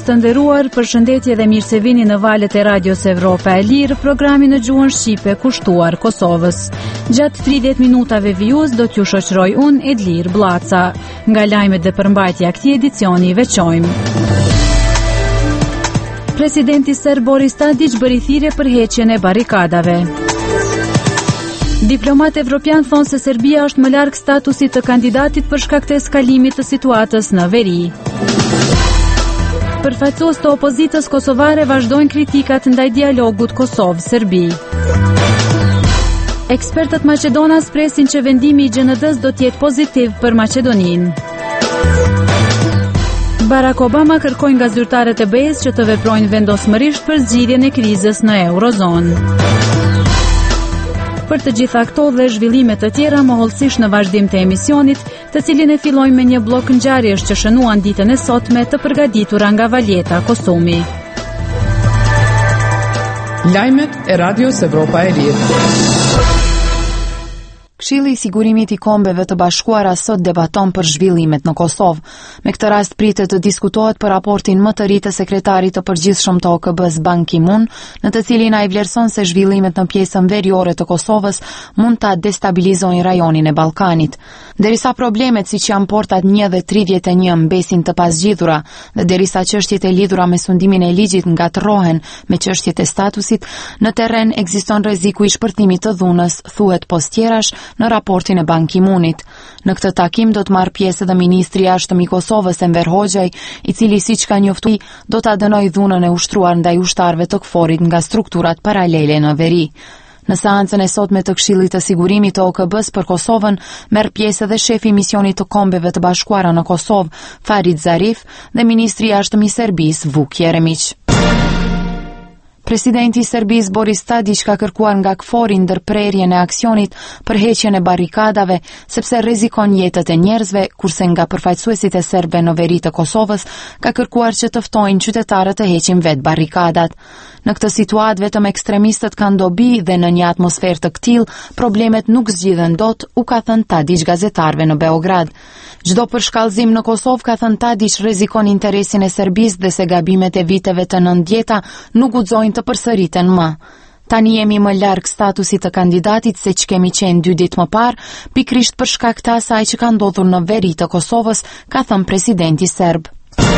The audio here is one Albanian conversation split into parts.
të nderuar, përshëndetje dhe mirë se vini në valët e Radios Evropa e Lirë, programi në gjuhën shqipe kushtuar Kosovës. Gjatë 30 minutave vijus do t'ju shoqëroj unë Edlir Blaca. Nga lajmet dhe përmbajtja këtij edicioni veçojmë. Presidenti serb Boris Tadić bëri thirrje për heqjen e barrikadave. Diplomat evropian thonë se Serbia është më larg statusit të kandidatit për shkak të eskalimit të situatës në veri. Përfaqësues të opozitës kosovare vazhdojnë kritikat ndaj dialogut Kosovë-Serbi. Ekspertët maqedonas presin që vendimi i GND-s do të jetë pozitiv për Maqedoninë. Barack Obama kërkoi nga zyrtarët e BE-s që të veprojnë vendosmërisht për zgjidhjen e krizës në Eurozonë. Për të gjitha këto dhe zhvillime të tjera mohollësisht në vazhdim të emisionit, të cilin e fillojmë me një blok ngjarjesh që shënuan ditën e sotme të përgatitura nga Valjeta Kosumi. Lajmet e Radios Evropa e Lirë. Këshilli i Sigurimit i Kombeve të Bashkuara sot debaton për zhvillimet në Kosovë. Me këtë rast pritet të diskutohet për raportin më të ri të sekretarit të përgjithshëm të OKB-s Ban Ki-moon, në të cilin ai vlerëson se zhvillimet në pjesën veriore të Kosovës mund ta destabilizojnë rajonin e Ballkanit. Derisa problemet siç janë portat 1 dhe 31 mbesin të pazgjidhura dhe derisa çështjet e lidhura me sundimin e ligjit ngatërrohen me çështjet e statusit, në terren ekziston rreziku i shpërthimit të dhunës, thuhet postjerash në raportin e Ban Ki-moonit. Në këtë takim do të marrë pjesë edhe ministri i jashtëm i Kosovës Enver Hoxhaj, i cili siç ka njoftuar do ta dënojë dhunën e ushtruar ndaj ushtarëve të KFOR-it nga strukturat paralele në veri. Në seancën e sotme të Këshillit të Sigurimit të OKB-s për Kosovën merr pjesë edhe shefi i misionit të Kombeve të Bashkuara në Kosovë, Farid Zarif, dhe ministri i jashtëm i Serbisë, Vuk Jeremić. Presidenti i Serbisë Boris Tadić ka kërkuar nga KFOR-i ndërprerjen e aksionit për heqjen e barrikadave, sepse rrezikon jetët e njerëzve, kurse nga përfaqësuesit e serbëve në veri të Kosovës ka kërkuar që të ftojnë qytetarët të heqin vetë barrikadat. Në këtë situatë vetëm ekstremistët kanë dobi dhe në një atmosferë të tillë problemet nuk zgjidhen dot, u ka thënë Tadić gazetarëve në Beograd. Çdo përshkallëzim në Kosovë, ka thënë Tadić, rrezikon interesin e Serbisë dhe se gabimet e viteve të 90-ta nuk guxojnë të përsëriten më. Tani jemi më larg statusit të kandidatit se që kemi qenë 2 ditë më parë, pikrisht për shkak të asaj që ka ndodhur në veri të Kosovës, ka thënë presidenti serb.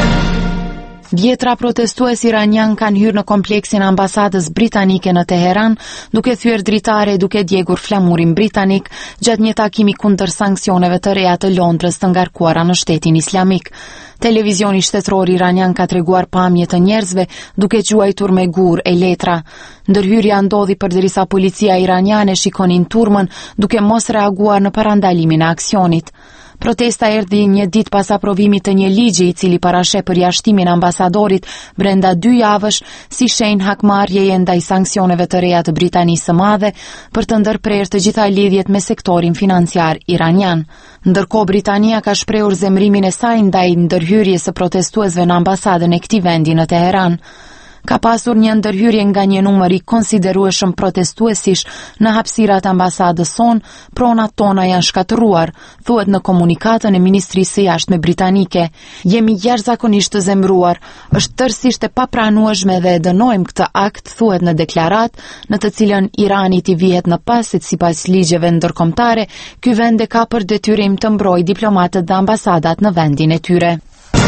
Vjetra protestues iranian kanë hyrë në kompleksin ambasadës britanike në Teheran, duke thyer dritare e duke djegur flamurin britanik gjatë një takimi kundër sanksioneve të reja të Londrës të ngarkuara në Shtetin Islamik. Televizioni shtetëror iranian ka treguar pamje të njerëzve duke quajtur me gur e letra. Ndërhyrja ndodhi përderisa policia iraniane shikonin turmën duke mos reaguar në parandalimin e aksionit. Protesta erdhi një ditë pas aprovimit të një ligji i cili parasheh përjashtimin e ambasadorit brenda 2 javësh si shenjë hakmarrjeje ndaj sanksioneve të reja të Britanisë së Madhe për të ndërprerë të gjitha lidhjet me sektorin financiar iranian. Ndërkohë Britania ka shprehur zemrimin e saj ndaj ndërhyrjes së protestuesve në ambasadën e këtij vendi në Teheran. Ka pasur një ndërhyrje nga një numër i konsiderueshëm protestuesish në hapësirat e ambasadës son, pronat tona janë shkatëruar, thuhet në komunikatën e Ministrisë së Jashtme britanike. Jemi jashtëzakonisht të zemruar, është tërësisht e papranueshme dhe e dënojmë këtë akt, thuhet në deklaratë, në të cilën Irani i vihet në pas se sipas ligjeve ndërkombëtare, ky vend e ka për detyrim të mbrojë diplomatët dhe ambasadat në vendin e tyre.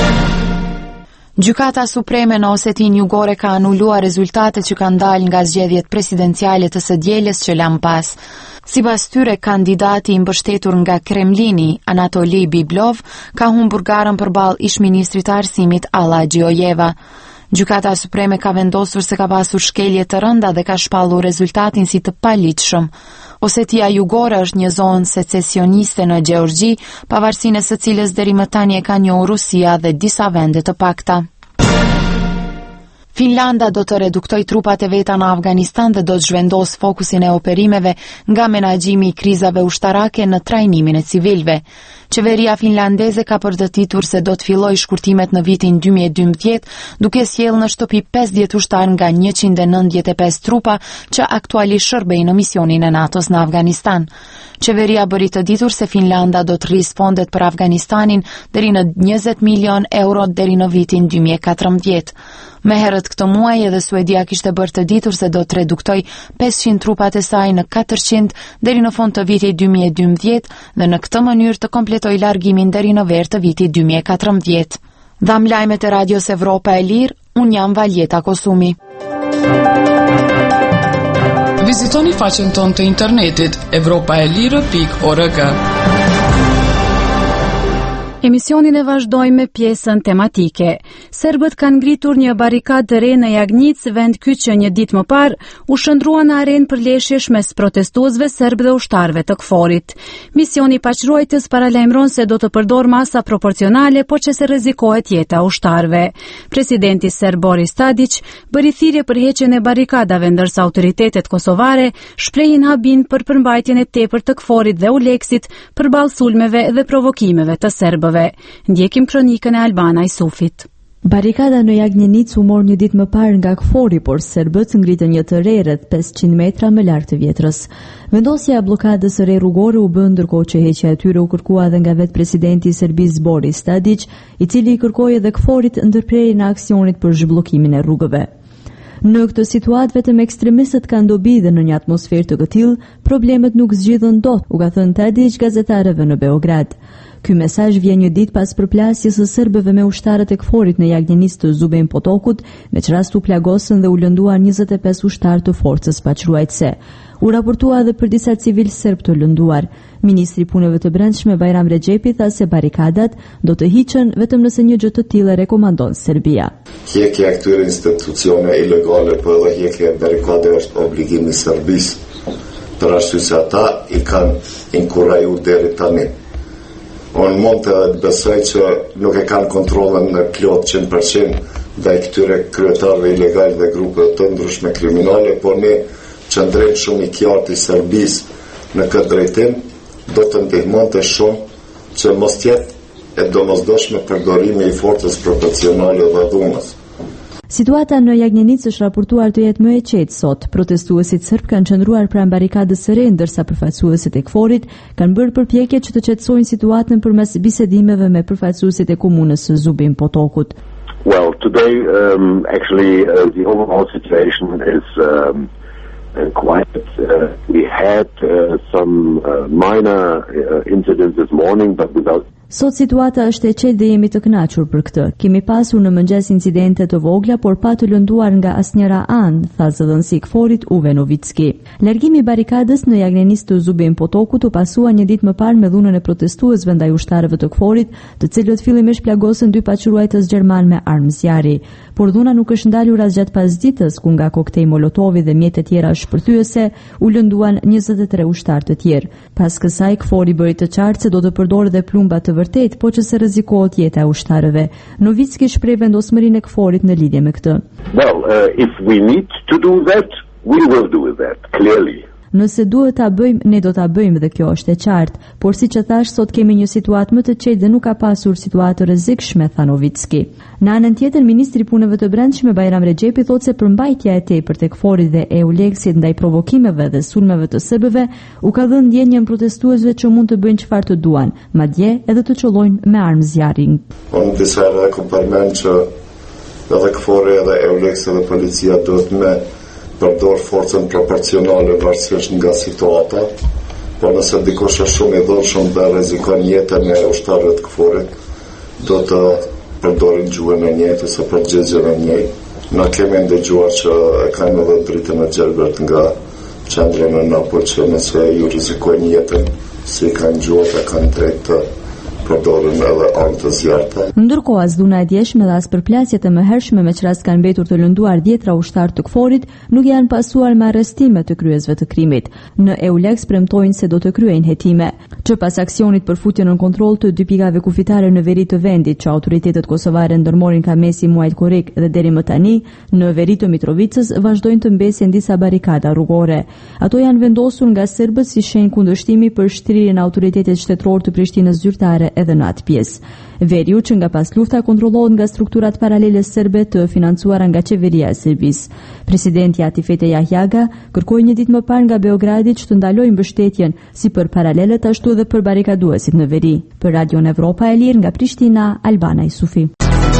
Gjykata Supreme në Osetin Jugore ka anuluar rezultatet që kanë dalë nga zgjedhjet presidenciale të së dielës që lan pas. Sipas tyre, kandidati i mbështetur nga Kremlini, Anatoli Biblov, ka humbur garën përballë ish-ministrit të arsimit Alla Gjojeva. Gjykata Supreme ka vendosur se ka pasur shkelje të rënda dhe ka shpallur rezultatin si të paligjshëm. Osetia Jugore është një zonë secesioniste në Gjeorgji, pavarësinë së cilës deri më tani e ka njohur Rusia dhe disa vende të pakta. Finlanda do të reduktoj trupat e veta në Afganistan dhe do të zhvendos fokusin e operimeve nga menaxhimi i krizave ushtarake në trajnimin e civilëve. Qeveria finlandeze ka përdëtitur se do të fillojë shkurtimet në vitin 2012, duke sjellë në shtëpi 50 ushtar nga 195 trupa që aktualisht shërbejnë në misionin e NATO-s në Afganistan. Qeveria bëri të ditur se Finlanda do të rrisë fondet për Afganistanin deri në 20 milion euro deri në vitin 2014. Me herët këtë muaj edhe Suedia kishte bërë të ditur se do të reduktoj 500 trupat e saj në 400 deri në fund të vitit 2012 dhe në këtë mënyrë të kompletoj largimin deri në verë të vitit 2014. Dham lajmet e Radios Evropa e Lirë, unë jam Valjeta Kosumi. Vizitoni faqen tonë të internetit evropaelire.org. Emisionin e vazhdojmë me pjesën tematike. Serbët kanë ngritur një barikadë të re në Jagnic, vend ky që një ditë më parë u shndrua në arenë përleshjesh mes protestuesve serb dhe ushtarëve të KFOR-it. Misioni i paqruajtës paralajmëron se do të përdor masa proporcionale, por që se rrezikohet jeta e ushtarëve. Presidenti serb Boris Tadić bëri thirrje për heqjen e barikadave, ndërsa autoritetet kosovare shprehin habin për përmbajtjen e tepërt të KFOR-it dhe Uleksit përballë sulmeve dhe provokimeve të serbëve. Ndjekim kronikën e Albana Isufit. Barikada në Jagnjenic u mor një ditë më parë nga KFOR-i, por serbët ngritën një të re rreth 500 metra më larg të vjetrës. Vendosja e bllokadës së re rrugore u bë ndërkohë që heqja e tyre u kërkua edhe nga vetë presidenti i Serbisë Boris Tadić, i cili i kërkoi edhe KFOR-it ndërprerjen e aksionit për zhbllokimin e rrugëve. Në këtë situatë vetëm ekstremistët kanë dobi dhe në një atmosferë të këtillë, problemet nuk zgjidhen dot, u ka thënë Tadić gazetarëve në Beograd. Ky mesazh vjen një ditë pas përplasjes së serbëve me ushtarët e KFOR-it në Jagnic të Zubin Potokut, me që rast u plagosën dhe u lënduan 25 ushtarë të forcës paqruajtëse. U raportua edhe për disa civil serb të lënduar. Ministri i Punëve të Brendshme Bajram Rexhepi tha se barikadat do të hiqen vetëm nëse një gjë të tillë rekomandon Serbia. Hjekja e këtyre institucione ilegale po edhe hjekja e barikadave është obligim i Serbisë. Për arsye se ata i kanë inkurajuar deri tani. Unë mund të besoj që nuk e kanë kontrolën në plot 100% ndaj këtyre kryetarëve ilegal dhe grupeve të ndryshme kriminale, por ne qëndrejmë shumë i qartë i Serbisë në këtë drejtim, do të ndihmonte shumë që mos jetë e domosdoshme përdorimi i forcës proporcionale dhe dhunës. Situata në Jagnjenic është raportuar të jetë më e qetë sot. Protestuesit serb kanë qëndruar pranë barikadës së re, ndërsa përfaqësuesit e KFOR-it kanë bërë përpjekje që të qetësojnë situatën përmes bisedimeve me përfaqësuesit e komunës së Zubin Potokut. Well, today the overall situation is quiet. We had some minor incidents this morning, but without. Sot situata është e qetë dhe jemi të kënaqur për këtë. Kemi pasur në mëngjes incidente të vogla, por pa të lënduar nga asnjëra anë, tha zëdhënësi i KFOR-it Uve Novicki. Largimi i barikadës në Jagnic të Zubin Potokut u pasua një ditë më parë me dhunën e protestuesve ndaj ushtarëve të KFOR-it, të cilët fillimisht plagosën dy paqruajtës gjerman me armë zjarri. Por dhuna nuk është ndalur as gjatë pasditës, ku nga koktej Molotovi dhe mjete tjera shpërthyese u lënduan 23 ushtarë të tjerë. Pas kësaj KFOR-i bëri të qartë se do të përdorë dhe plumba të vërtet, po që se rrezikohet jeta e ushtarëve. Novicki shpreh vendosmërinë e KFOR-it në lidhje me këtë. Well, if we need to do that, we will do that, clearly. Nëse duhet ta bëjmë, ne do ta bëjmë dhe kjo është e qartë, por siç e thash, sot kemi një situatë më të qetë dhe nuk ka pasur situatë rrezikshme, tha Novicki. Në anën tjetër, ministri i Punëve të Brendshme Bajram Rexhepi thotë se përmbajtja e tepërt e KFOR-it dhe Euleksit ndaj provokimeve dhe sulmeve të serbëve u ka dhënë ndjenjën protestuesve që mund të bëjnë çfarë të duan, madje edhe të çollojnë me armë zjarri. Unë disa herë kam përmend që edhe KFOR-i edhe Euleksi dhe policia duhet me përdor forcën proporcionale varësisht nga situata, por nëse dikush është shumë i dhunshëm dhe rrezikon jetën e ushtarëve të KFOR-it, do të përdorin gjuhën e njëjtë ose përgjigjen e njëjtë. Na kemi ndëgjuar që e kanë edhe dritën e gjelbërt nga qendra në Napoli që nëse ju rrezikojnë jetën, si kanë gjuhët e kanë drejtë të përdoren edhe anë të zjarrta. Ndërkohë, as dhuna e djeshme dhe as përplasjet e mëhershme me çrast kanë mbetur të lënduar 10 ushtarë të KFOR-it nuk janë pasuar me arrestime të kryesve të krimit. Në EULEX premtojnë se do të kryejnë hetime. Që pas aksionit për futjen në kontroll të 2 pikave kufitare në veri të vendit që autoritetet kosovare ndërmorin ka mesi muajit korrik dhe deri më tani, në veri të Mitrovicës vazhdojnë të mbesjen disa barikada rrugore. Ato janë vendosur nga serbët si shenjë kundërshtimi për shtrirjen e autoritetit shtetror të Prishtinës zyrtare edhe në atë pjesë. Veriu që nga pas lufta kontrollohet nga strukturat paralele serbe të financuara nga qeveria e Serbisë. Presidenti Atifete Jahjaga kërkoi një ditë më parë nga Beogradi që të ndalojë mbështetjen si për paralelet ashtu edhe për barikaduesit në veri. Për Radion Evropa e Lirë nga Prishtina, Albana Isufi.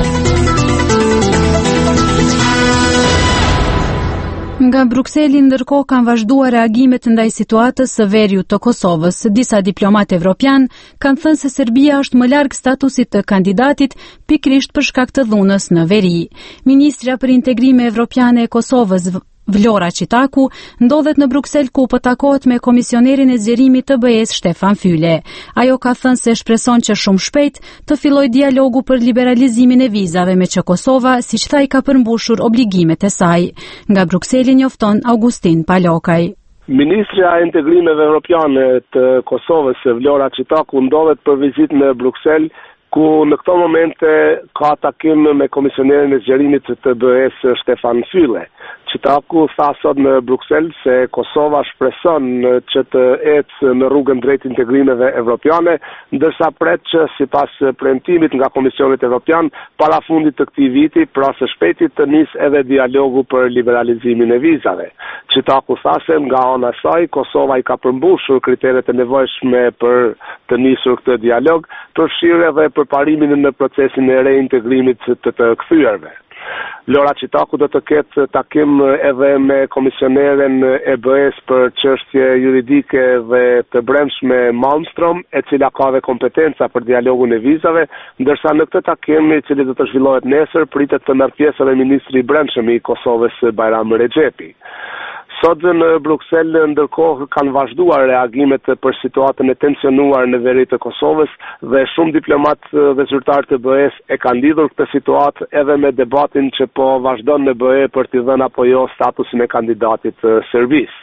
Nga Brukseli ndërkohë kanë vazhduar reagimet ndaj situatës së veriut të Kosovës. Disa diplomatë evropian kanë thënë se Serbia është më larg statusit të kandidatit pikërisht për shkak të dhunës në veri. Ministra për Integrime Evropiane e Kosovës Vlora Çitaku ndodhet në Bruksel ku po takohet me komisionerin e zgjerimit të BE-s Stefan Füle. Ajo ka thënë se shpreson që shumë shpejt të fillojë dialogu për liberalizimin e vizave me që Kosova, siç tha, i ka përmbushur obligimet e saj. Nga Brukseli njofton Augustin Palokaj. Ministrja e Integrimeve Evropiane të Kosovës Vlora Çitaku ndodhet për vizitë në Bruksel, ku në këto momente ka takim me komisionerin e zgjerimit të BE-s Stefan Füle. Çitaku tha sot në Bruksel se Kosova shpreson që të ecë në rrugën drejt integrimeve evropiane, ndërsa pret që sipas premtimit nga Komisionit Evropian, para fundit të këtij viti, pra së shpejti të nisë edhe dialogu për liberalizimin e vizave. Çitaku tha se nga ana e saj Kosova i ka përmbushur kriteret e nevojshme për të nisur këtë dialog, përfshirë edhe përparimin në procesin e reintegrimit të kthyer-ve. Vlora Çitaku do të ketë takim edhe me komisioneren e BE-s për çështje juridike dhe të brendshme Malmström, e cila ka dhe kompetenca për dialogun e vizave, ndërsa në këtë takim, i cili do të zhvillohet nesër, pritet të merr pjesë edhe ministri i brendshëm i Kosovës Bajram Rexhepi. Sot në Bruksel ndërkohë kanë vazhduar reagimet për situatën e tensionuar në veri të Kosovës dhe shumë diplomatë dhe zyrtarë të BE-s e kanë lidhur këtë situatë edhe me debatin që po vazhdon në BE për t'i dhënë apo jo statusin e kandidatit të Serbisë.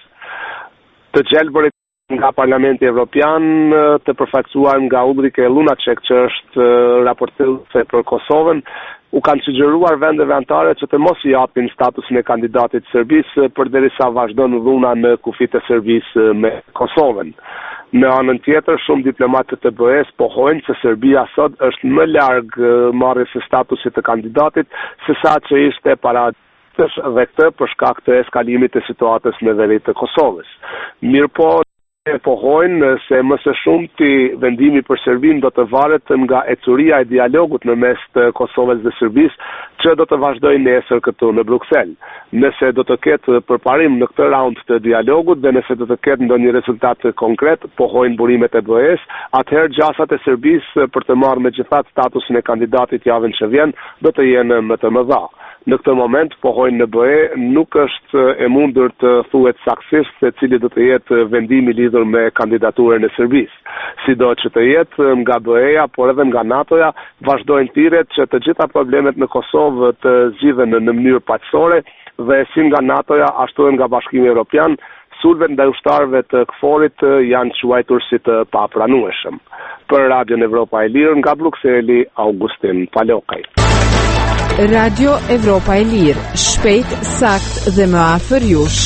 Të gjelbërit nga Parlamenti Evropian, të përfaqësuar nga Ulrike Lunacek, që është raportuese për Kosovën, u kanë sugjeruar vendeve anëtare që të mos i japin statusin e kandidatit të Serbisë përderisa vazhdon dhuna në kufit e Serbisë me Kosovën. Në anën tjetër, shumë diplomatë të BE-s pohojnë se Serbia sot është më larg marrjes së statusit të kandidatit sesa që ishte para dhe këtë për shkak të eskalimit të situatës në veri të Kosovës. Mirëpo pohojnë se më së shumti vendimi për Serbin do të varet nga ecuria e dialogut në mes të Kosovës dhe Serbisë, që do të vazhdojë nesër këtu në Bruksel. Nëse do të ketë përparim në këtë raund të dialogut dhe nëse do të ketë ndonjë rezultat konkret, pohojnë burimet e BE-s, atëherë gjasat e Serbisë për të marrë megjithatë statusin e kandidatit javën që vjen do të jenë më të mëdha. Në këtë moment, pohojnë në BE, nuk është e mundur të thuhet saktësisht se cili do të jetë vendimi lidhur me kandidaturën e Serbisë. Sido që të jetë nga BE-ja, por edhe nga NATO-ja, vazhdojnë thirrjet që të gjitha problemet në Kosovë të zgjidhen në mënyrë paqësore dhe si nga NATO-ja ashtu edhe nga Bashkimi Evropian, sulmet ndaj ushtarëve të KFOR-it janë quajtur si të papranueshëm. Për Radion Evropa e Lirë nga Brukseli, Augustin Palokaj. Radio Evropa e Lirë, shpejt, sakt dhe më afër jush.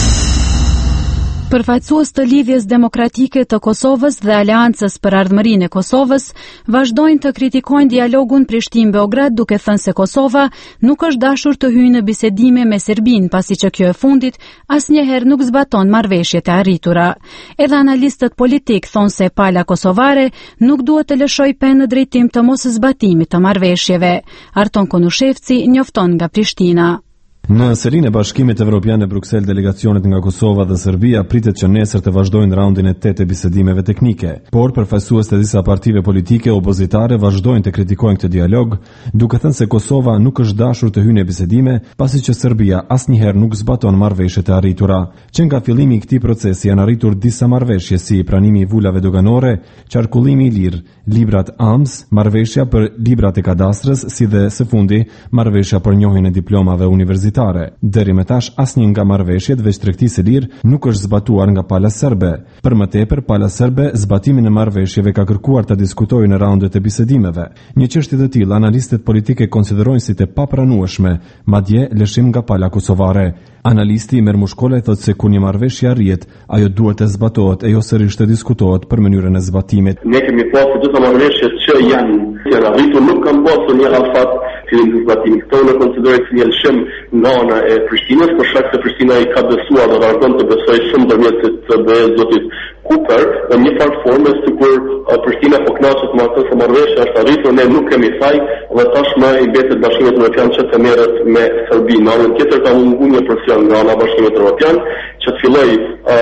Përfaqësues të Lidhjes Demokratike të Kosovës dhe Aleancës për Ardhmërinë e Kosovës vazhdojnë të kritikojnë dialogun Prishtinë-Beograd duke thënë se Kosova nuk është dashur të hyjë në bisedime me Serbinë, pasi që kjo e fundit asnjëherë nuk zbaton marrëveshjet e arritura. Edhe analistët politik thonë se pala kosovare nuk duhet të lëshojë penë në drejtim të mos zbatimit të marrëveshjeve. Arton Konushevci njofton nga Prishtina. Në serinë e Bashkimit Evropian në Bruksel, delegacionet nga Kosova dhe Serbia pritet që nesër të vazhdojnë raundin e 8 të bisedimeve teknike, por përfaqësues të disa partive politike opozitare vazhdojnë të kritikojnë këtë dialog, duke thënë se Kosova nuk është dashur të hyjë në bisedime, pasi që Serbia asnjëherë nuk zbaton marrëveshjet e arritura. Që nga fillimi i këtij procesi janë arritur disa marrëveshje si pranimi i vulave doganore, qarkullimi i lirë, librat AMS, marrëveshja për librat e kadastrës, si dhe së fundi marrëveshja për njohjen e diplomave universitare. Deri më tash asnjë nga marrëveshjet veç tregtisë së lirë nuk është zbatuar nga pala serbe. Për më tepër, pala serbe zbatimin e marrëveshjeve ka kërkuar ta diskutojë në raundet e bisedimeve. Një çështje të tillë analistët politike konsiderojnë si të papranueshme, madje lëshim nga pala kosovare. Analisti Mermushkola thotë se kur një marrëveshje arrihet, ajo duhet të zbatohet e jo sërish të diskutohet për mënyrën e zbatimit. Ne kemi pasur gjithë marrëveshjet që janë arritur, nuk kanë pasur një afat fillim të zbatimit. Këto në konsiderohet si një lëshim nga ana e Prishtinës, për shkak se Prishtina i ka besuar dhe vazhdon të besojë shumë ndërmjet të BE-s zotit Cooper, në një farë forme sikur Prishtina po kënaqet me atë se marrëveshja është arritur, ne nuk kemi faj dhe tashmë i mbetet Bashkimit Evropian që të merret me Serbinë. Në anën tjetër ka munguar një presion nga ana Bashkimit Evropian që të fillojë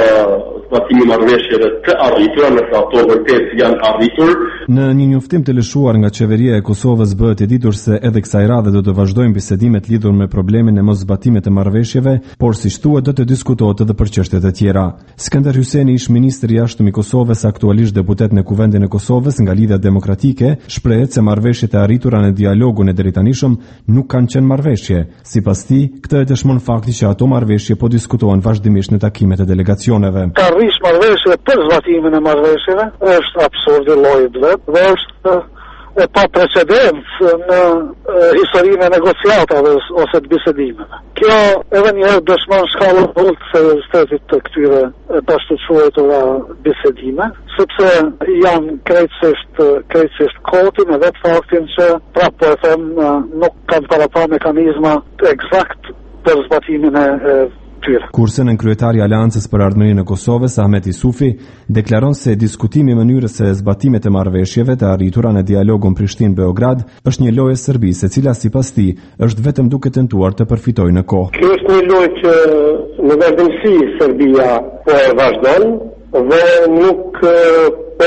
zbatimi marrëveshjeve të arritura, nëse ato vërtet janë arritur. Në një njoftim të lëshuar nga qeveria e Kosovës bëhet e ditur se edhe kësaj radhe do të vazhdojnë bisedimet lidhur me problemin e moszbatimit të marrëveshjeve, por siç thuhet do të diskutohet edhe për çështjet e tjera. Skënder Hyseni, ish ministri i jashtëm i Kosovës, aktualisht deputet në Kuvendin e Kosovës nga Lidhja Demokratike, shprehet se marrëveshjet e arritura në dialogun e deritanishëm nuk kanë qenë marrëveshje. Sipas tij, këtë e dëshmon fakti që ato marrëveshje po diskutohen vazhdimisht në takimet e delegacioneve. Rish marrëveshje për zbatimin e marrëveshjeve është absurd i llojit vet dhe është e pa precedencë në historinë e negociatave ose të bisedimeve. Kjo edhe një herë dëshmon shkallën e ulët të seriozitetit të këtyre bashkëquajtura bisedime, sepse janë krejtësisht koti me vetë faktin që prapë po e them nuk kanë parapra mekanizma eksakt për zbatimin e tyre. Kurse në kryetari i Aleancës për Ardhmërinë e Kosovës, Ahmet Isufi, deklaron se diskutimi i mënyrës së zbatimit të marrëveshjeve të arritura në dialogun Prishtinë-Beograd është një lojë e Serbisë, e cila sipas tij është vetëm duke tentuar të përfitojë në kohë. Kjo është një lojë që në vazhdimsi Serbia po e vazhdon dhe nuk po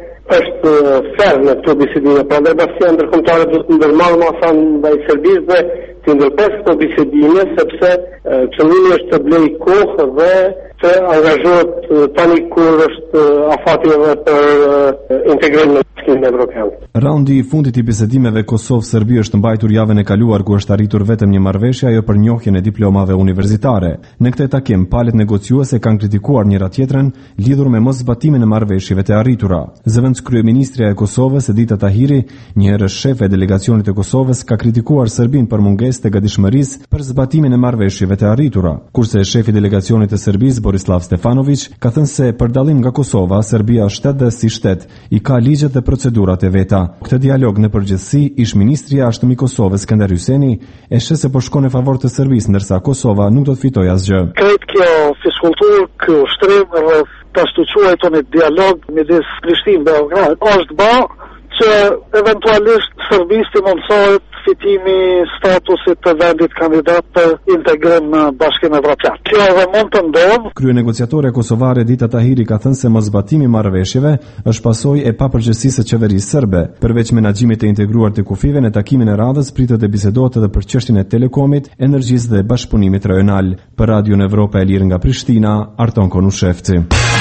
është ferm në këto bisedime. Prandaj bashkia ndërkombëtare do të ndërmarrë masa ndaj Serbisë dhe të ndërpres këto bisedime, sepse qëllimi është të blej kohë dhe të angazhohet tani kur është afati edhe për integrim në Bashkimin Evropian. Raundi i fundit i bisedimeve Kosovë-Serbi është mbajtur javën e kaluar, ku është arritur vetëm një marrëveshje, ajo për njohjen e diplomave universitare. Në këtë takim, palët negociuese kanë kritikuar njëra tjetrën lidhur me moszbatimin e marrëveshjeve të arritura. Zëvendës kryeministrja e Kosovës, Edita Tahiri, një herë shefe e delegacionit të Kosovës, ka kritikuar Serbinë për mungesë të gatishmërisë për zbatimin e marrëveshjeve të arritura, kurse shefi i delegacionit të Serbisë, Borislav Stefanović, ka thënë se për dallim nga Kosova, Serbia shtet dhe si shtet i ka ligjet dhe procedurat e veta. Këtë dialog në përgjithësi, ish ministri i jashtëm i Kosovës, Skënder Hyseni, e sheh se po shkon në favor të Serbisë, ndërsa Kosova nuk do të fitojë asgjë. Krejt kjo fiskultur, ky ushtrim rreth bashkëquajtur dialog midis Prishtinë dhe Beograd është bë që eventualisht Serbisë të mundsohet fitimi statusit të vendit kandidat për integrim në Bashkimin Evropian. Kjo edhe mund të ndodhë. Kryenegociatore kosovare Edita Tahiri ka thënë se moszbatimi i marrëveshjeve është pasojë e papërgjegjësisë së qeverisë serbe. Përveç menaxhimit të integruar të kufive, në takimin e radhës pritet të bisedohet edhe për çështjen e telekomit, energjisë dhe bashkëpunimit rajonal. Për Radion Evropa e Lirë nga Prishtina, Arton Konushevci.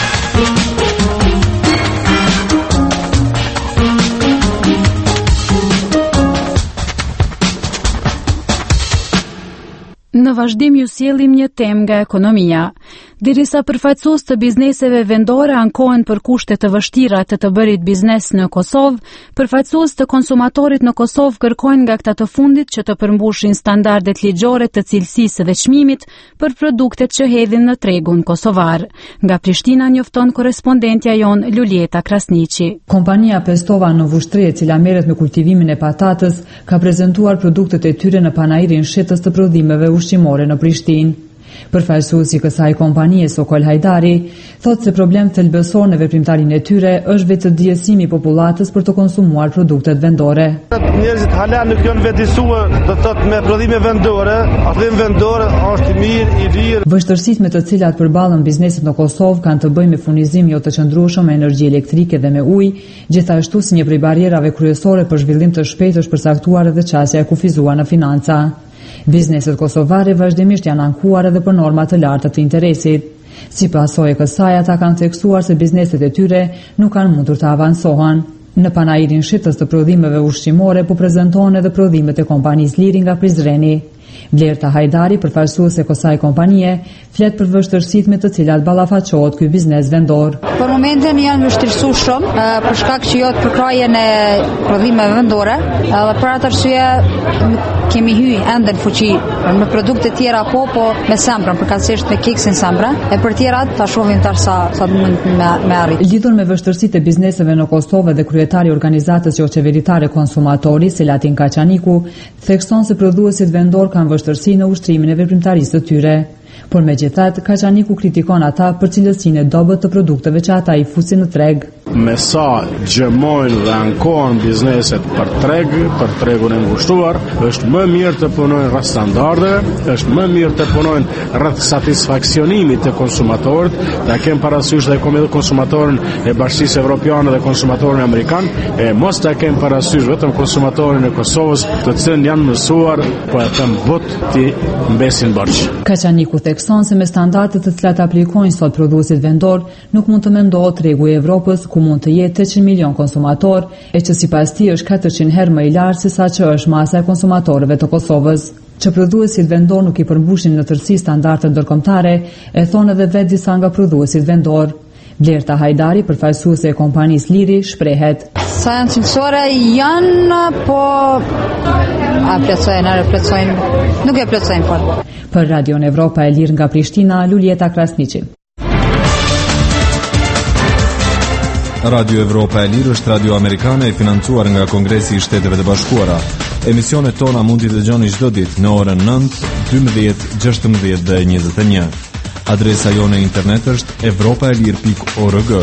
Në vazhdim ju sjellim një temë nga ekonomia. Derisa përfaqësues të bizneseve vendore ankohen për kushte të vështira të bërit biznes në Kosovë, përfaqësues të konsumatorit në Kosovë kërkojnë nga këta të fundit që të përmbushin standardet ligjore të cilësisë dhe çmimit për produktet që hedhin në tregun kosovar. Nga Prishtina njofton korrespondentja jon Lulieta Krasniqi. Kompania Pestova në Vushtri, e cila merret me kultivimin e patatës, ka prezantuar produktet e tyre në panairin shetës të prodhimeve ushqimore në Prishtinë. Përfaqësuesi i kësaj kompanie Sokol Hajdari thotë se problem thelbësor në veprimtarinë e tyre është vetë dijesimi i popullatës për të konsumuar produktet vendore. Njerëzit hala nuk janë vetëdijsuar, do të thotë me prodhime vendore, prodhim vendor është i mirë, i lirë. Vështirësitë me të cilat përballen bizneset në Kosovë kanë të bëjnë me furnizim jo të qëndrueshëm me energji elektrike dhe me ujë, gjithashtu si një prej barierave kryesore për zhvillim të shpejtë është përcaktuar edhe çësia e kufizuar në financa. Bizneset kosovare vazhdimisht janë ankuar edhe për norma të larta të interesit. Si pasojë e kësaj, ata kanë theksuar se bizneset e tyre nuk kanë mundur të avansohen. Në panairin shitës të prodhimeve ushqimore po prezantohen edhe prodhimet e kompanisë Liri nga Prizreni. Vlerta Hajdari, përfaqësuese e kësaj kompanie, flet për vështirësitë me të cilat ballafaqohet ky biznes vendor. Për momentin janë vështirësuar shumë për shkak që jo të përkrajën e prodhimeve vendore, edhe për atë arsye kemi hyrë ende në fuqi me produkte tjera po me sembra, përkatësisht me keksin sembra, e për tjerat ta shohim tash sa mund me arrit. Lidhur me vështirësitë e bizneseve në Kosovë dhe kryetari i organizatës jo qeveritare konsumatori, Selatin Kaçaniku, thekson se prodhuesit vendor kanë vështirësi në ushtrimin e veprimtarisë të tyre. Por megjithatë, Kaçaniku kritikon ata për cilësinë e dobët të produkteve që ata i fusin në treg. Me sa gjëmojnë dhe ankohen bizneset për tregun e ngushtuar, është më mirë të punojnë rreth standardeve, është më mirë të punojnë rreth satisfaksionimit të konsumatorit, dhe kem parasysh dhe konsumatorin e Bashkisë Evropiane dhe konsumatorin amerikan, e mos ta kem parasysh vetëm konsumatorin e Kosovës, të cilën janë mësuar po e them botë ti mbesin borxh. Kaçaniku thekson se me standardet të cilat aplikojnë sot prodhuesit vendor, nuk mund të mendohet tregu i Evropës ku mund të jetë 800 milion konsumator, e që sipas tij është 400 herë më i lartë se sa që është masa e konsumatorëve të Kosovës. Që prodhuesit vendor nuk i përmbushin në tërësi standardet ndërkombëtare, e thonë edhe vetë disa nga prodhuesit vendor. Vlerta Hajdari, përfaqësuese e kompanisë Liri, shprehet: Sa janë cilësore janë, po nuk e plotësojnë fort. Për Radion Evropa e Lirë nga Prishtina, Lulieta Krasniqi. Radio Evropa e Lirë është radio amerikane e financuar nga Kongresi i Shteteve të Bashkuara. Emisionet tona mund t'i dëgjoni çdo ditë në orën 9, 12, 16 dhe 21. Adresa jone internet është europaelir.org.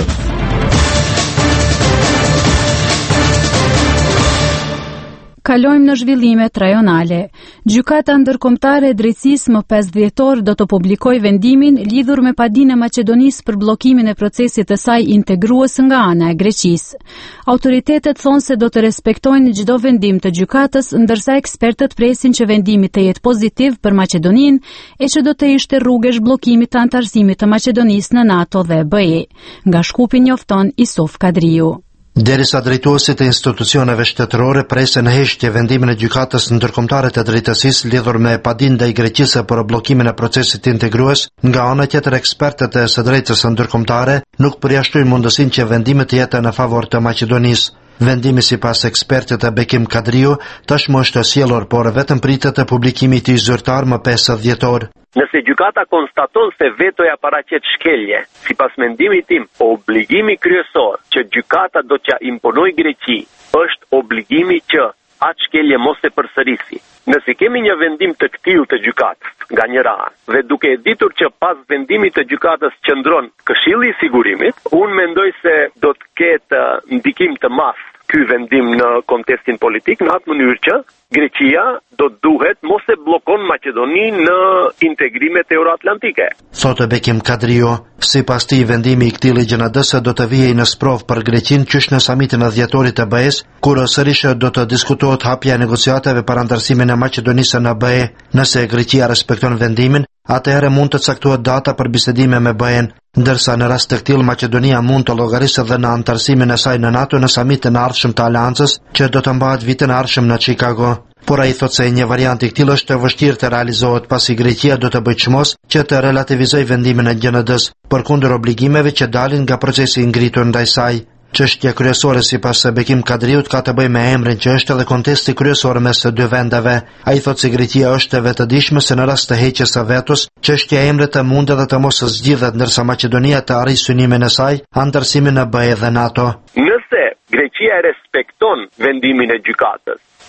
Kalojmë në zhvillimet rajonale. Gjykata ndërkombëtare e drejtësisë më 5 dhjetor do të publikojë vendimin lidhur me padinë e Maqedonisë për bllokimin e procesit të saj integrues nga ana e Greqisë. Autoritetet thonë se do të respektojnë çdo vendim të gjykatës, ndërsa ekspertët presin që vendimi të jetë pozitiv për Maqedoninë e që do të ishte rrugësh bllokimit të antarësimit të Maqedonisë në NATO dhe BE. Nga Shkupi njofton Isuf Kadriu. Derisa drejtuesit e institucioneve shtetërore presin heqje vendimin e gjykatës ndërkombëtare të drejtësisë lidhur me padinë ndaj Greqisë për bllokimin e procesit integrues, nga ana tjetër ekspertët e së drejtës ndërkombëtare nuk përjashtojnë mundësinë që vendimi të jetë në favor të Maqedonisë. Vendimi sipas ekspertit e Bekim Kadriu tashmë është sjellur, por vetëm pritet e publikimit i zyrtar më 5 dhjetor. Nëse gjykata konstaton se vetoja paraqet shkelje, sipas mendimit tim, obligimi kryesor që gjykata do t'ja imponojë Greqi është obligimi që atë shkelje mos e përsërisi. Nëse kemi një vendim të tillë të gjykatës nga njëra anë, dhe duke e ditur që pas vendimit të gjykatës qëndron Këshilli i Sigurimit, unë mendoj se do të ketë ndikim të madh ky vendim në kontekstin politik, në atë mënyrë që Greqia do duhet mos e bllokon Maqedoninë në integrimet euroatlantike. Thotë Bekim Kadriu, sipas tij vendimi i këtij ligjënadëse do të vijë në sprov për Greqinë qysh në samitin e dhjetorit të BE-s, kur sërish do të diskutohet hapja e negociatave për antarësimin e Maqedonisë në BE. Nëse Greqia respekton vendimin, atëherë mund të caktohet data për bisedime me BE-n, ndërsa në rast të tillë Maqedonia mund të llogarisë edhe në antarësimin e saj në NATO në samitin e ardhshëm të aleancës, që do të mbahet vitin e ardhshëm në Chicago. Por ai thotë se një variant i tillë është e vështirë të realizohet pasi Greqia do të bëjë çmos që të relativizojë vendimin e GND-s, përkundër obligimeve që dalin nga procesi i ngritur ndaj saj. Çështja kryesore sipas Bekim Kadriut ka të bëjë me emrin që është edhe kontesti kryesor mes së dy vendeve. Ai thotë se Greqia është e vetëdijshme se në rast të heqjes së vetos, çështja e emrit të mund edhe të mos zgjidhet, ndërsa Maqedonia të arrijë synimin e saj, antarësimin në BE dhe NATO. Nëse Greqia respekton vendimin e gjykatës,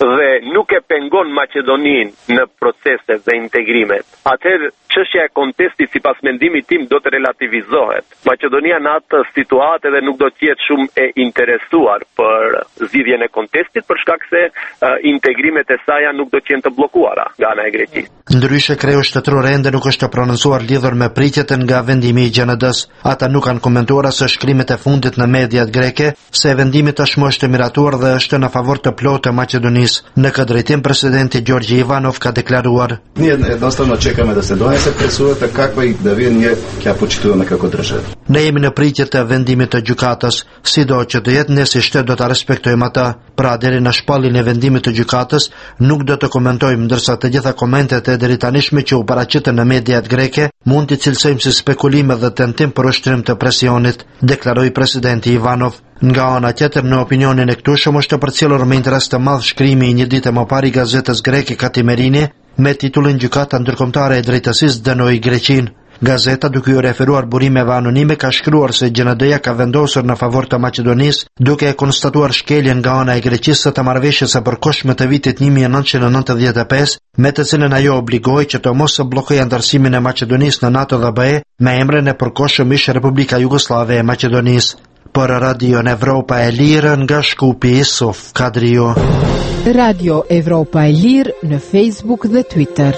dhe nuk e pengon Maqedoninë në proceset dhe integrimet, atëherë çështja e kontestit sipas mendimit tim do të relativizohet. Maqedonia në atë situatë edhe nuk do të jetë shumë e interesuar për zgjidhjen e kontestit për shkak se integrimet e saj nuk do të jenë të bllokuara nga ana e Greqisë. Ndryshe, kreu shtetëror ende nuk është prononcuar lidhur me pritjet nga vendimi i GND-s. Ata nuk kanë komentuar as shkrimet e fundit në mediat greke se vendimi tashmë është miratuar dhe është në favor të plotë të Maqedonisë. Në këtë drejtim, presidenti Gjorgji Ivanov ka deklaruar: Ние jednostavno čekаме да се donese presuda kakva i da ние ќе почитуваме како држава. Ne jemi në pritje të vendimit të gjykatës, sido që të jetë ne si shtet do ta respektojmë ata. Pra deri në shpalljen e vendimit të gjykatës nuk do të komentojmë, ndërsa të gjitha komentet e deritanishme që u paraqiten në mediat greke mund t'i cilësojmë si spekulime dhe tentim për ushtrim të presionit, deklaroi presidenti Ivanov. Nga ana tjetër, në opinionin e këtueshëm është përcjellur me interes të madh shkrimi i një dite më parë i gazetës greke Katimerini me titullin Gjykata ndërkombëtare e drejtësisë dënoi Greqinë. Gazeta, duke u referuar burimeve anonime, ka shkruar se GND-ja ka vendosur në favor të Maqedonisë, duke e konstatuar shkeljen nga ana e Greqisë së të marrëveshjes së përkohshme të vitit 1995, me të cilën ajo obligoi që të mos bllokojë antarësimin e Maqedonisë në NATO dhe BE me emrin e përkohshëm ish Republika Jugoslave e Maqedonisë. Për Radio Evropa e Lirë nga Shkupi, Sof Kadrio. Radio Evropa e Lirë në Facebook dhe Twitter.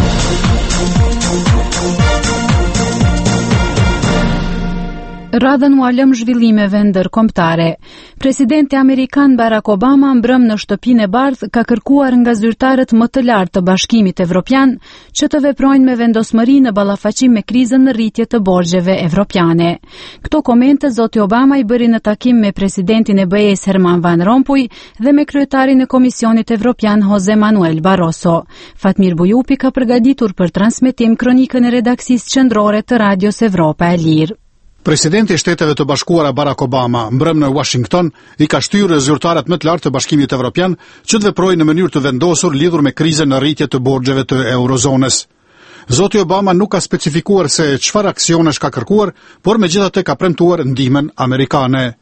Radhën u alëm zhvillimeve ndërkombëtare. Presidenti amerikan Barack Obama mbrëm në shtëpinë e Bardhë ka kërkuar nga zyrtarët më të lartë të Bashkimit Evropian që të veprojnë me vendosmëri në ballafaqim me krizën në rritje të borxheve evropiane. Këto komente zoti Obama i bëri në takim me presidentin e BE-s Herman Van Rompuy dhe me kryetarin e Komisionit Evropian Jose Manuel Barroso. Fatmir Bujupi ka përgatitur për transmetim kronikën e redaksisë qendrore të Radios Evropa e Lirë. Presidenti i Shteteve të Bashkuara Barack Obama mbrëm në Washington i ka shtyrë zyrtarët më të lartë të Bashkimit Evropian që të veprojnë në mënyrë të vendosur lidhur me krizën në rritje të borxheve të eurozonës. Zoti Obama nuk ka specifikuar se çfarë aksionesh ka kërkuar, por megjithatë ka premtuar ndihmën amerikane.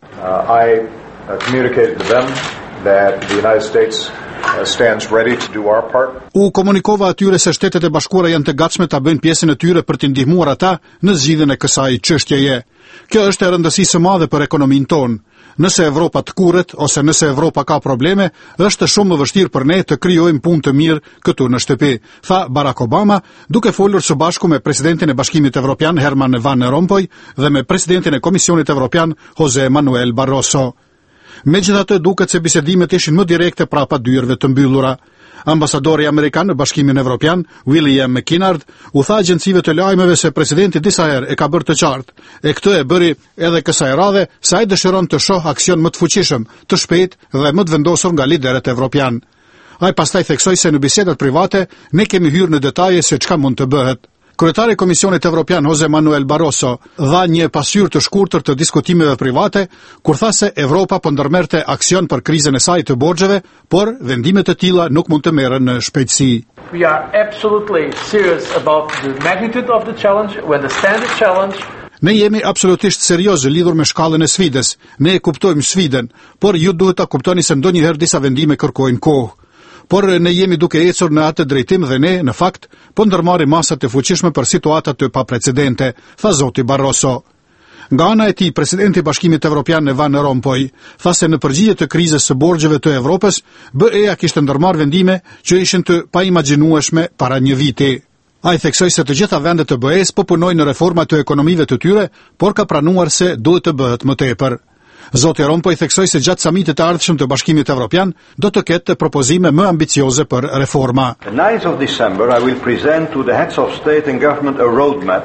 I communicated to them that the United States stands ready to do our part. U komunikova atyre se Shtetet e Bashkuara janë të gatshme ta bëjnë pjesën e tyre për të ndihmuar ata në zgjidhjen e kësaj çështjeje. Kjo është e rëndësishme së madhe për ekonominë tonë. Nëse Evropa të kurret ose nëse Evropa ka probleme, është shumë më vështirë për ne të krijojmë punë të mirë këtu në shtëpi, tha Barack Obama, duke folur së bashku me presidentin e Bashkimit Evropian Herman Van Rompuy dhe me presidentin e Komisionit Evropian Jose Manuel Barroso. Megjithatë, duket se bisedimet ishin më direkte prapa dyerve të mbyllura. Ambasadori amerikan në Bashkimin Evropian, William McKinnard, u tha agjencive të lajmeve se presidenti disa herë e ka bërë të qartë, e këtë e bëri edhe kësaj radhe se ai dëshiron të shoh aksion më të fuqishëm, të shpejtë dhe më të vendosur nga liderët evropian. Ai pastaj theksoi se në bisedat private ne kemi hyrë në detaje se çka mund të bëhet. Kryetari i Komisionit Evropian Jose Manuel Barroso dha një pasqyrë të shkurtër të diskutimeve private, kur tha se Evropa po ndërmerrte aksion për krizën e saj të borxheve, por vendime të tilla nuk mund të merren në shpejtësi. We are absolutely serious about the magnitude of the challenge. We understand the challenge. Ne jemi absolutisht seriozë lidhur me shkallën e sfidës. Ne e kuptojmë sfidën, por ju duhet ta kuptoni se ndonjëherë disa vendime kërkojnë kohë. Por ne jemi duke ecur në atë drejtim dhe ne, në fakt, po ndërmarrim masat e fuqishme për situata të paprecedente, tha zoti Barroso. Nga ana e tij, presidenti i Bashkimit Evropian Van Rompuy tha se në përgjigje të krizës së borxheve të Evropës, BE-ja kishte ndërmarrë vendime që ishin të paimagjinueshme para një viti. Ai theksoi se të gjitha vendet të BE-s po punojnë në reforma të ekonomive të tyre, por ka pranuar se duhet të bëhet më tepër. Zoti Rompuy theksoi se gjatë samitit të ardhshëm të Bashkimit Evropian do të ketë propozime më ambicioze për reforma. The 9th of December I will present to the heads of state and government a roadmap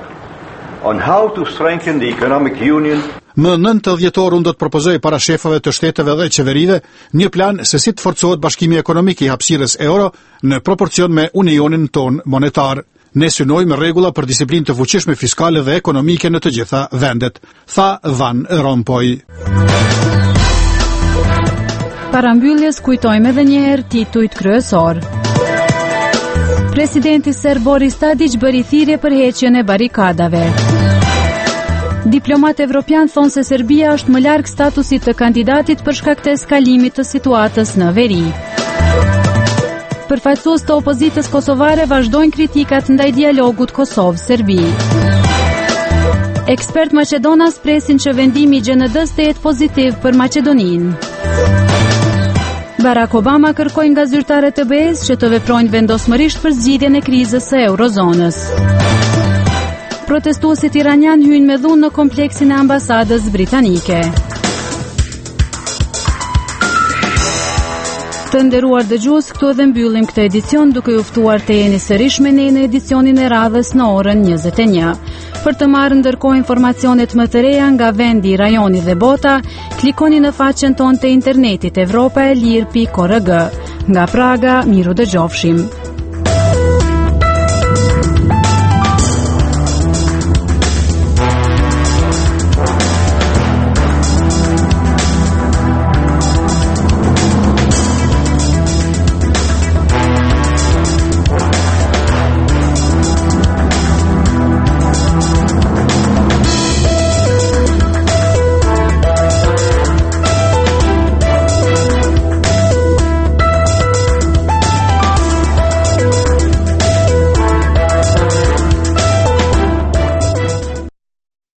on how to strengthen the economic union. Më 9 dhjetor unë do të propozoj para shefave të shteteve dhe qeverive një plan se si të forcohet bashkimi ekonomik i hapësirës euro në proporcion me unionin ton monetar. Ne synojmë rregulla për disiplinë të fuqishme fiskale dhe ekonomike në të gjitha vendet, tha Van Rompuy. Para mbylljes kujtojmë edhe një herë titujt kryesor. Presidenti serb Boris Tadić bëri thirrje për heqjen e barikadave. Diplomatë evropian thonë se Serbia është më larg statusit të kandidatit për shkak të eskalimit të situatës në veri. Përfaqësues të opozitës kosovare vazhdojnë kritikat ndaj dialogut Kosovë-Serbi. Ekspert Maqedonas presin që vendimi i GND-s të jetë pozitiv për Maqedoninë. Barack Obama kërkoi nga zyrtarët e BE-s që të veprojnë vendosmërisht për zgjidhjen e krizës së eurozonës. Protestuesit iranian hyjnë me dhunë në kompleksin e ambasadës britanike. Të nderuar dëgjues, këtu edhe mbyllim këtë edicion duke ju ftuar të jeni sërish me ne në edicionin e radhës në orën 21. Për të marrë ndërkohë informacionet më të reja nga vendi, rajoni dhe bota, klikoni në faqen tonë të internetit evropaelir.org. Nga Praga, miru dëgjofshim.